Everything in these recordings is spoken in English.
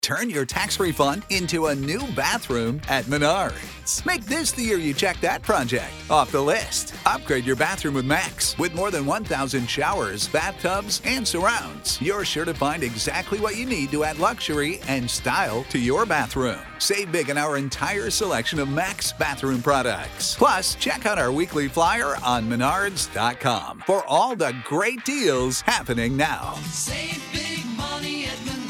Turn your tax refund into a new bathroom at Menards. Make this the year you check that project off the list. Upgrade your bathroom with Max. With more than 1,000 showers, bathtubs, and surrounds, you're sure to find exactly what you need to add luxury and style to your bathroom. Save big on our entire selection of Max bathroom products. Plus, check out our weekly flyer on Menards.com for all the great deals happening now. Save big money at Menards.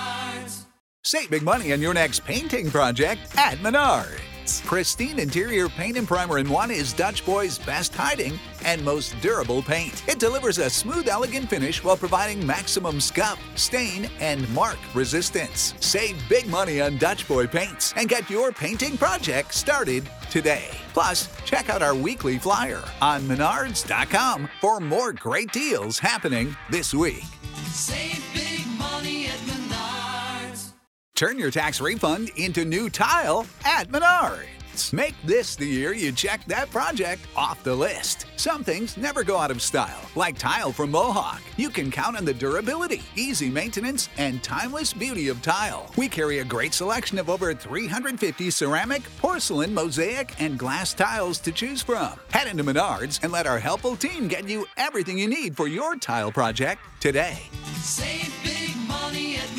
Save big money on your next painting project at Menards. Pristine interior paint and primer in one is Dutch Boy's best hiding and most durable paint. It delivers a smooth, elegant finish while providing maximum scuff, stain, and mark resistance. Save big money on Dutch Boy paints and get your painting project started today. Plus, check out our weekly flyer on Menards.com for more great deals happening this week. Save big money at Menards. Turn your tax refund into new tile at Menards. Make this the year you check that project off the list. Some things never go out of style, like tile from Mohawk. You can count on the durability, easy maintenance, and timeless beauty of tile. We carry a great selection of over 350 ceramic, porcelain, mosaic, and glass tiles to choose from. Head into Menards and let our helpful team get you everything you need for your tile project today. Save big money at Menards.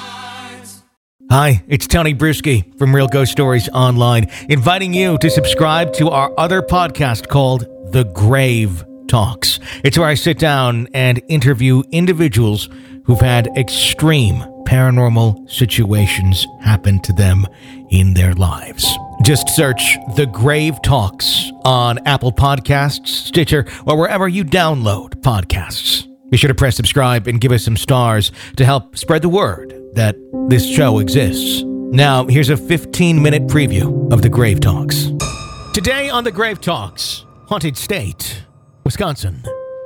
Hi, it's Tony Bruschi from Real Ghost Stories Online, inviting you to subscribe to our other podcast called The Grave Talks. It's where I sit down and interview individuals who've had extreme paranormal situations happen to them in their lives. Just search The Grave Talks on Apple Podcasts, Stitcher, or wherever you download podcasts. Be sure to press subscribe and give us some stars to help spread the word that this show exists. Now, here's a 15-minute preview of The Grave Talks. Today on The Grave Talks, Haunted State, Wisconsin.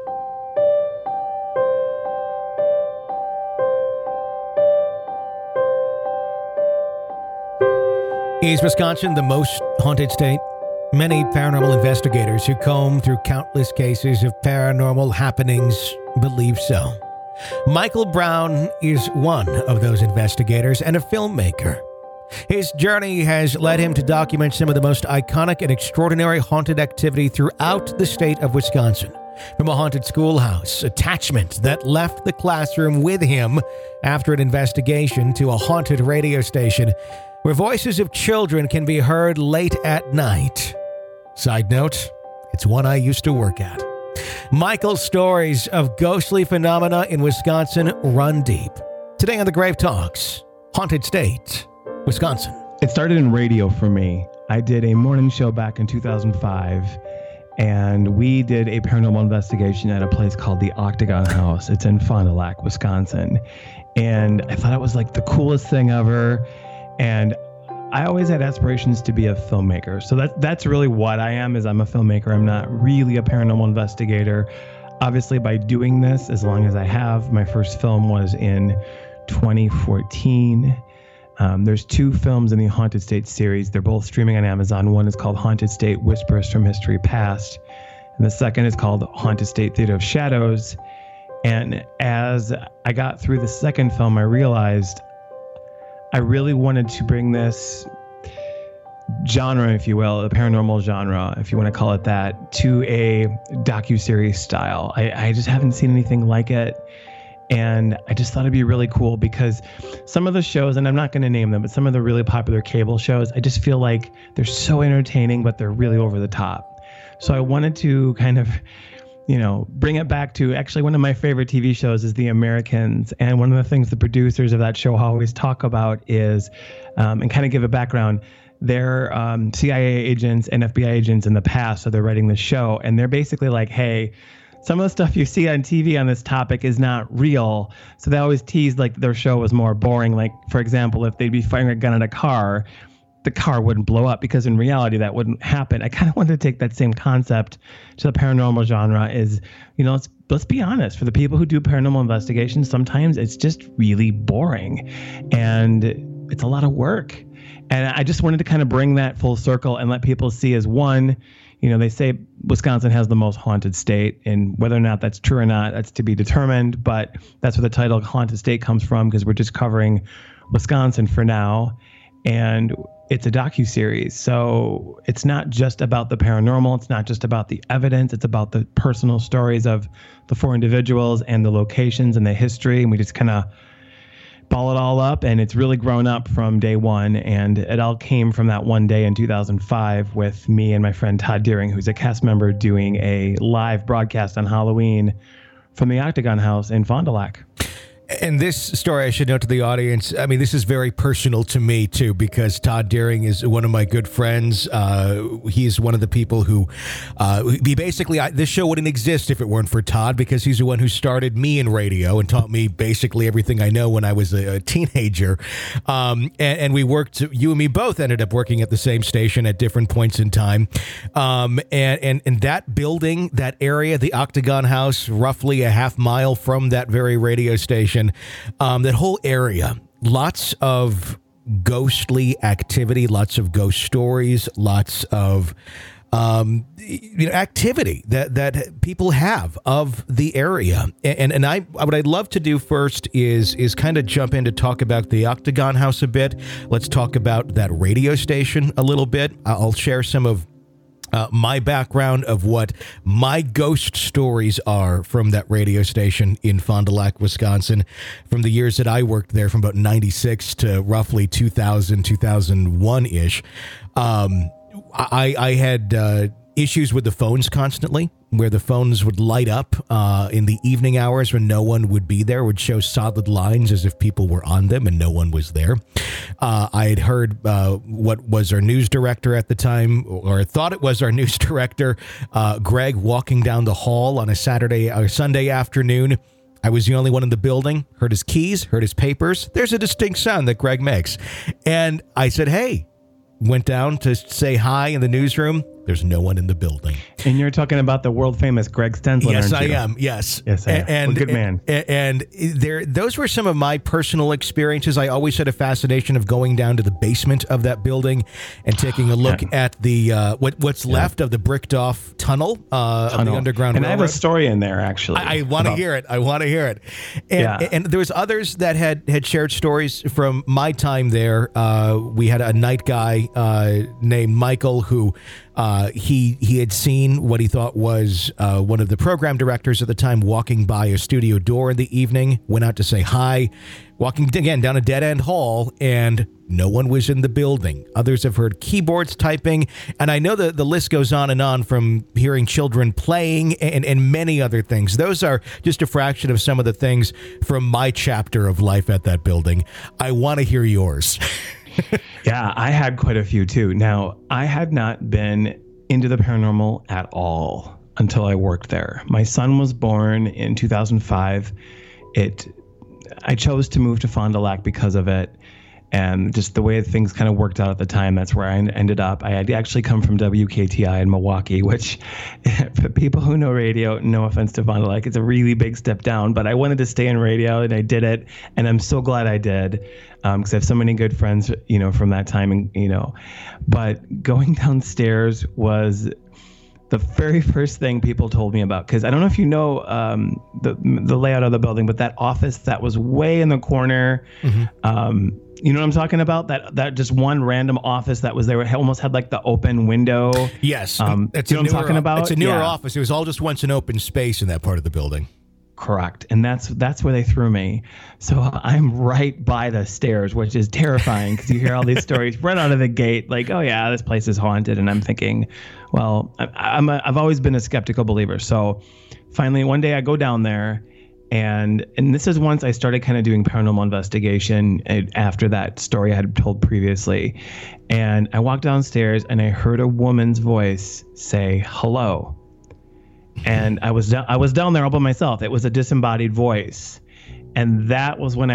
Is Wisconsin the most haunted state? Many paranormal investigators who comb through countless cases of paranormal happenings believe so. Michael Brown is one of those investigators and a filmmaker. His journey has led him to document some of the most iconic and extraordinary haunted activity throughout the state of Wisconsin. From a haunted schoolhouse attachment that left the classroom with him after an investigation to a haunted radio station where voices of children can be heard late at night. Side note, it's one I used to work at. Michael's stories of ghostly phenomena in Wisconsin run deep. Today on The Grave Talks, Haunted State, Wisconsin. It started in radio for me. I did a morning show back in 2005, and we did a paranormal investigation at a place called the Octagon House. It's in Fond du Lac, Wisconsin. And I thought it was like the coolest thing ever. And I always had aspirations to be a filmmaker. So that's really what I am, is I'm a filmmaker. I'm not really a paranormal investigator. Obviously, by doing this, as long as I have, my first film was in 2014. There's two films in the Haunted State series. They're both streaming on Amazon. One is called Haunted State Whispers from History Past, and the second is called Haunted State Theater of Shadows. And as I got through the second film, I realized I really wanted to bring this genre, if you will, the paranormal genre, if you want to call it that, to a docuseries style. I just haven't seen anything like it. And I just thought it'd be really cool because some of the shows, and I'm not going to name them, but some of the really popular cable shows, I just feel like they're so entertaining, but they're really over the top. So I wanted to kind of, bring it back to actually one of my favorite TV shows is The Americans. And one of the things the producers of that show always talk about is, and kind of give a background, they're CIA agents and FBI agents in the past. So they're writing the show and they're basically like, hey, some of the stuff you see on TV on this topic is not real. So they always tease like their show was more boring. Like, for example, if they'd be firing a gun at a car, the car wouldn't blow up because in reality that wouldn't happen. I kind of wanted to take that same concept to the paranormal genre is, let's be honest, for the people who do paranormal investigations, sometimes it's just really boring and it's a lot of work. And I just wanted to kind of bring that full circle and let people see as one, they say Wisconsin has the most haunted state, and whether or not that's true or not, that's to be determined. But that's where the title haunted state comes from, because we're just covering Wisconsin for now. And it's a docuseries. So it's not just about the paranormal. It's not just about the evidence. It's about the personal stories of the 4 individuals and the locations and the history. And we just kind of ball it all up. And it's really grown up from day one. And it all came from that one day in 2005 with me and my friend Todd Deering, who's a cast member, doing a live broadcast on Halloween from the Octagon House in Fond du Lac. And this story, I should note to the audience, I mean, this is very personal to me, too, because Todd Deering is one of my good friends. He's one of the people who, he basically, this show wouldn't exist if it weren't for Todd, because he's the one who started me in radio and taught me basically everything I know when I was a teenager. And we worked, you and me both ended up working at the same station at different points in time. And that building, that area, the Octagon House, roughly a half mile from that very radio station, that whole area, lots of ghostly activity, lots of ghost stories, lots of activity that people have of the area. And I what I'd love to do first is kind of jump in to talk about the Octagon House a bit. Let's talk about that radio station a little bit. I'll share some of my background of what my ghost stories are from that radio station in Fond du Lac, Wisconsin, from the years that I worked there, from about 96 to roughly 2000, 2001-ish. I had issues with the phones constantly, where the phones would light up in the evening hours when no one would be there, would show solid lines as if people were on them and no one was there. I had heard what was our news director at the time, or thought it was our news director, Greg, walking down the hall on a Saturday or Sunday afternoon. I was the only one in the building, heard his keys, heard his papers. There's a distinct sound that Greg makes. And I said, hey, went down to say hi in the newsroom. There's no one in the building. And you're talking about the world famous Greg Stensler. Yes, aren't you? I am. Yes. Yes, I am. And good man. And those were some of my personal experiences. I always had a fascination of going down to the basement of that building and taking a look at the what's left of the bricked off tunnel of the Underground And Railroad. I have a story in there, actually. I want to hear it. I want to hear it. And there was others that had shared stories from my time there. We had a night guy named Michael who he had seen what he thought was one of the program directors at the time walking by a studio door in the evening, went out to say hi, walking again down a dead-end hall, and no one was in the building. Others have heard keyboards typing, and I know that the list goes on from hearing children playing and many other things. Those are just a fraction of some of the things from my chapter of life at that building. I want to hear yours. Yeah, I had quite a few too. Now, I had not been into the paranormal at all until I worked there. My son was born in 2005. I chose to move to Fond du Lac because of it. And just the way things kind of worked out at the time, that's where I ended up. I had actually come from WKTI in Milwaukee, which, for people who know radio, no offense to Fond du Lac, it's a really big step down. But I wanted to stay in radio, and I did it. And I'm so glad I did, because I have so many good friends, from that time. And but going downstairs was the very first thing people told me about, because I don't know if you know the layout of the building, but that office that was way in the corner. Mm-hmm. You know what I'm talking about? That just one random office that was there. It almost had like the open window. Yes. It's you know what I'm talking about? It's a newer office. It was all just once an open space in that part of the building. Correct. And that's where they threw me. So I'm right by the stairs, which is terrifying because you hear all these stories right out of the gate, like, oh yeah, this place is haunted. And I'm thinking, well, I've always been a skeptical believer. So finally one day I go down there, and this is once I started kind of doing paranormal investigation after that story I had told previously. And I walked downstairs and I heard a woman's voice say hello. And I was down there all by myself. It was a disembodied voice. And that was when I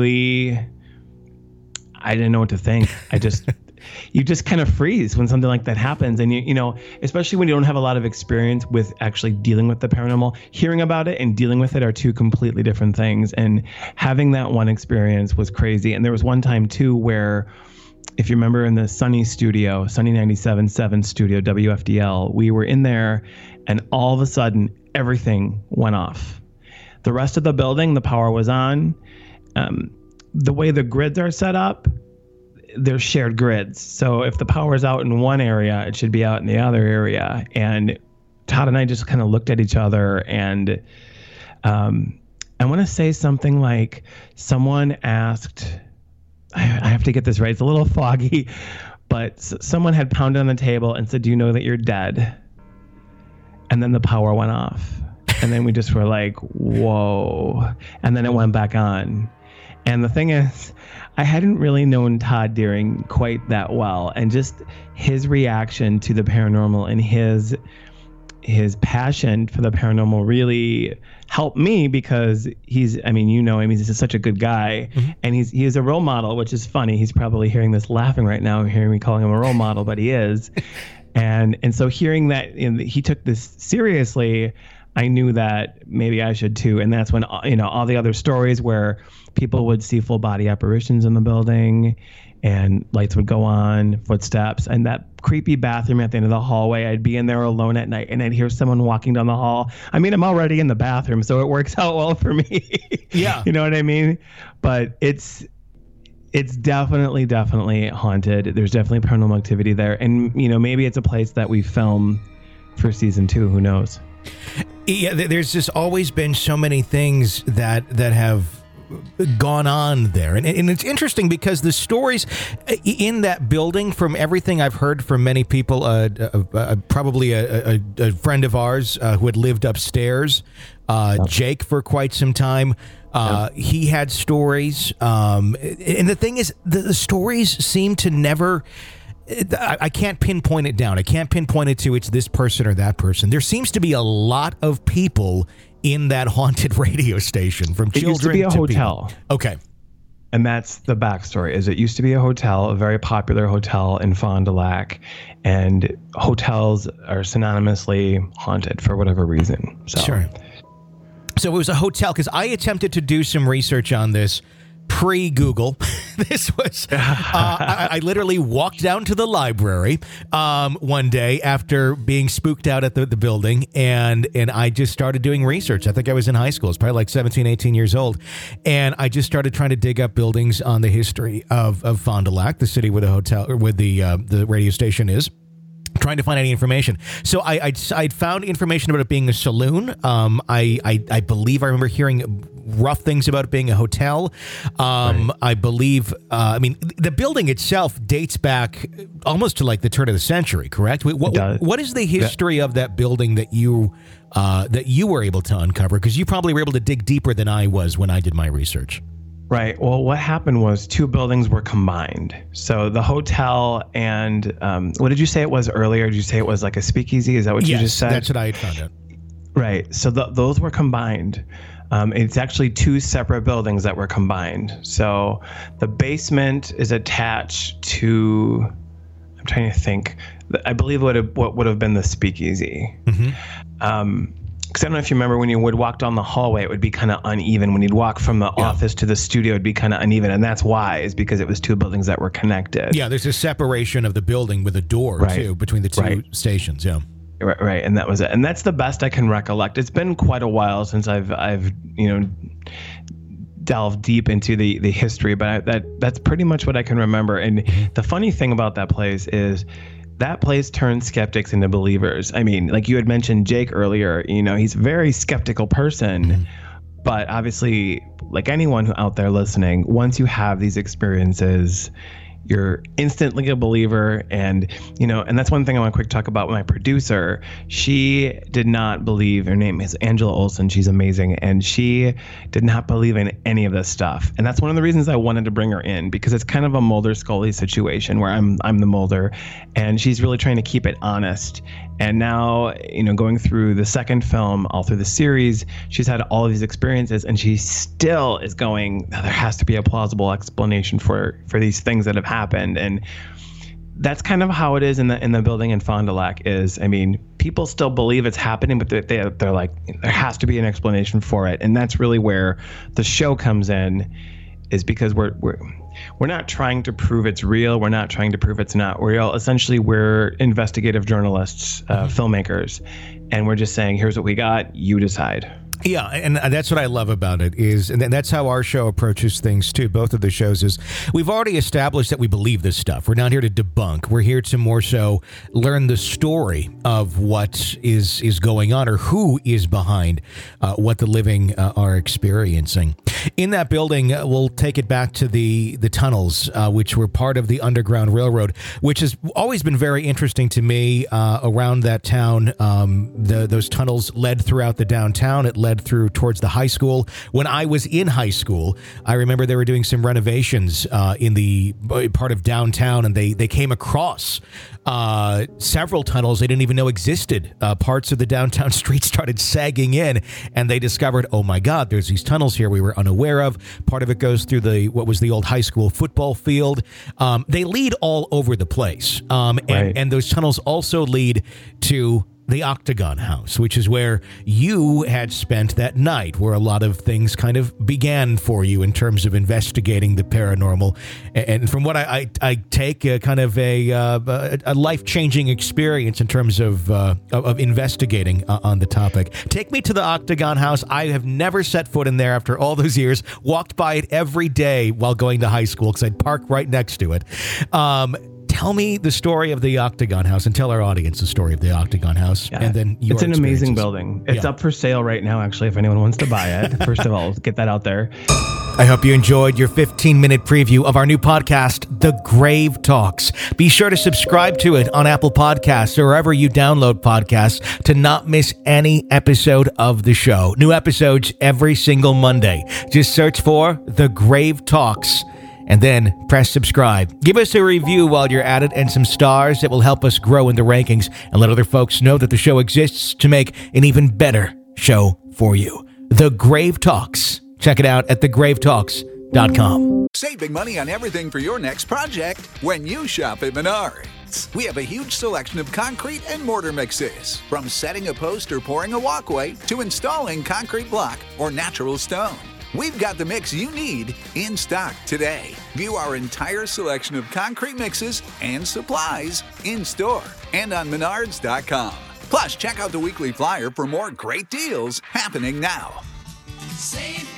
didn't know what to think. You just kind of freeze when something like that happens. And especially when you don't have a lot of experience with actually dealing with the paranormal, hearing about it and dealing with it are two completely different things. And having that one experience was crazy. And there was one time too where if you remember in the Sunny 97.7 studio, WFDL, we were in there and all of a sudden everything went off. The rest of the building, the power was on. The way the grids are set up, they're shared grids. So if the power is out in one area, it should be out in the other area. And Todd and I just kind of looked at each other, and I want to say something like someone asked, I have to get this right, it's a little foggy, but someone had pounded on the table and said, "Do you know that you're dead?" And then the power went off. And then we just were like, whoa. And then it went back on. And the thing is, I hadn't really known Todd Deering quite that well. And just his reaction to the paranormal and his passion for the paranormal really helped me, because he's such a good guy. Mm-hmm. And he is a role model, which is funny. He's probably hearing this laughing right now, hearing me calling him a role model, but he is. And so hearing that he took this seriously, I knew that maybe I should too. And that's when, all the other stories where people would see full body apparitions in the building and lights would go on, footsteps, and that creepy bathroom at the end of the hallway. I'd be in there alone at night and I'd hear someone walking down the hall. I mean, I'm already in the bathroom, so it works out well for me. Yeah. You know what I mean? But it's definitely haunted. There's definitely paranormal activity there. And, maybe it's a place that we film for season 2. Who knows? Yeah, there's just always been so many things that have gone on there. And it's interesting because the stories in that building, from everything I've heard from many people, probably a friend of ours who had lived upstairs, Jake, for quite some time, he had stories. And the thing is, the stories seem to never... I can't pinpoint it down. I can't pinpoint it to it's this person or that person. There seems to be a lot of people in that haunted radio station, from children to It used to be a hotel. People. Okay. And that's the backstory, is it used to be a hotel, a very popular hotel in Fond du Lac, and hotels are synonymously haunted for whatever reason. So. Sure. So it was a hotel, because I attempted to do some research on this pre-Google. This was, I literally walked down to the library one day after being spooked out at the building, and I just started doing research. I think I was in high school. It's probably like 17, 18 years old. And I just started trying to dig up buildings on the history of Fond du Lac, the city where the hotel, or where the radio station is, trying to find any information. So I'd found information about it being a saloon. I believe I remember hearing rough things about it being a hotel. Right. I believe, the building itself dates back almost to like the turn of the century, correct? What is the history of that building that you were able to uncover? Because you probably were able to dig deeper than I was when I did my research. Right. Well, what happened was 2 buildings were combined. So the hotel and what did you say it was earlier? Did you say it was like a speakeasy? Is that what you just said? That's what I had found out. Right. So those were combined. It's actually 2 separate buildings that were combined. So the basement is attached to, I'm trying to think, I believe what would have been the speakeasy. Mm-hmm. Because I don't know if you remember when you would walk down the hallway, it would be kind of uneven. When you'd walk from the office to the studio, it'd be kind of uneven. And that's why, is because it was 2 buildings that were connected. Yeah, there's a separation of the building with a door, too, between the 2 stations. Yeah. Right. And that was it. And that's the best I can recollect. It's been quite a while since I've delved deep into the history, but that's pretty much what I can remember. And the funny thing about that place is, that place turns skeptics into believers. I mean, like you had mentioned Jake earlier, he's a very skeptical person, mm-hmm. but obviously, like anyone out there listening, once you have these experiences, you're instantly a believer. And, and that's one thing I want to quick talk about with my producer. She did not believe, her name is Angela Olsen. She's amazing. And she did not believe in any of this stuff. And that's one of the reasons I wanted to bring her in, because it's kind of a Mulder Scully situation where I'm the Mulder, and she's really trying to keep it honest. And now, going through the second film, all through the series, she's had all of these experiences, and she still is going, there has to be a plausible explanation for these things that have happened. And that's kind of how it is in the building in Fond du Lac. Is, people still believe it's happening, but they're like, there has to be an explanation for it. And that's really where the show comes in, is because we're we're not trying to prove it's real. We're not trying to prove it's not real. Essentially, we're investigative journalists, filmmakers, and we're just saying, here's what we got. You decide. Yeah, and that's what I love about it is, and that's how our show approaches things too. Both of the shows is we've already established that we believe this stuff. We're not here to debunk. We're here to more so learn the story of what is going on or who is behind what the living are experiencing. In that building, we'll take it back to the tunnels, which were part of the Underground Railroad, which has always been very interesting to me around that town. Those tunnels led throughout the downtown. It led through towards the high school. When I was in high school, I remember they were doing some renovations in the part of downtown, and they came across several tunnels they didn't even know existed. Parts of the downtown street started sagging in, and they discovered, oh my God, there's these tunnels here we were unaware of. Part of it goes through what was the old high school football field. They lead all over the place. And those tunnels also lead to the Octagon House, which is where you had spent that night, where a lot of things kind of began for you in terms of investigating the paranormal. And from what I take, kind of a life-changing experience in terms of investigating on the topic. Take me to the Octagon House. I have never set foot in there after all those years. Walked by it every day while going to high school because I'd park right next to it. Tell me the story of the Octagon House and tell our audience the story of the Octagon House. Yeah. And then it's an amazing building. It's up for sale right now, actually, if anyone wants to buy it. First of all, get that out there. I hope you enjoyed your 15-minute preview of our new podcast, The Grave Talks. Be sure to subscribe to it on Apple Podcasts or wherever you download podcasts to not miss any episode of the show. New episodes every single Monday. Just search for The Grave Talks and then press subscribe. Give us a review while you're at it and some stars that will help us grow in the rankings and let other folks know that the show exists to make an even better show for you. The Grave Talks. Check it out at thegravetalks.com. Save big money on everything for your next project when you shop at Menards. We have a huge selection of concrete and mortar mixes, from setting a post or pouring a walkway to installing concrete block or natural stone. We've got the mix you need in stock today. View our entire selection of concrete mixes and supplies in store and on Menards.com. Plus, check out the weekly flyer for more great deals happening now. Save